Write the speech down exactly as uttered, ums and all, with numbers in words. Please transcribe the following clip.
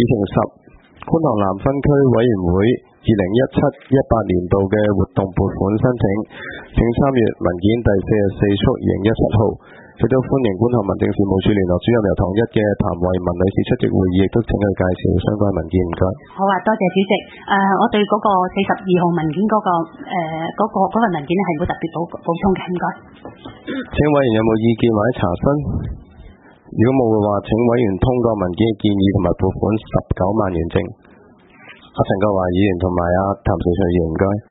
程十，觀塘南分區委員會二零一七一八年度嘅活動撥款申請，請參閱文件第四十四束二零一七號。亦都歡迎觀塘民政事務處聯絡主任由同一嘅譚慧文女士出席會議，亦都請佢介紹相關文件。唔該。 好啊，多謝主席。誒、呃，我對嗰個四十二號文件嗰、那個誒嗰、呃那個嗰份文件咧係冇特別補補充嘅。唔該。 請委員有冇意見或者查詢？如果冇嘅話，請委員通過文件嘅建議同埋撥款十九萬元證。阿陳國華議員同埋阿譚兆祥議員，唔該。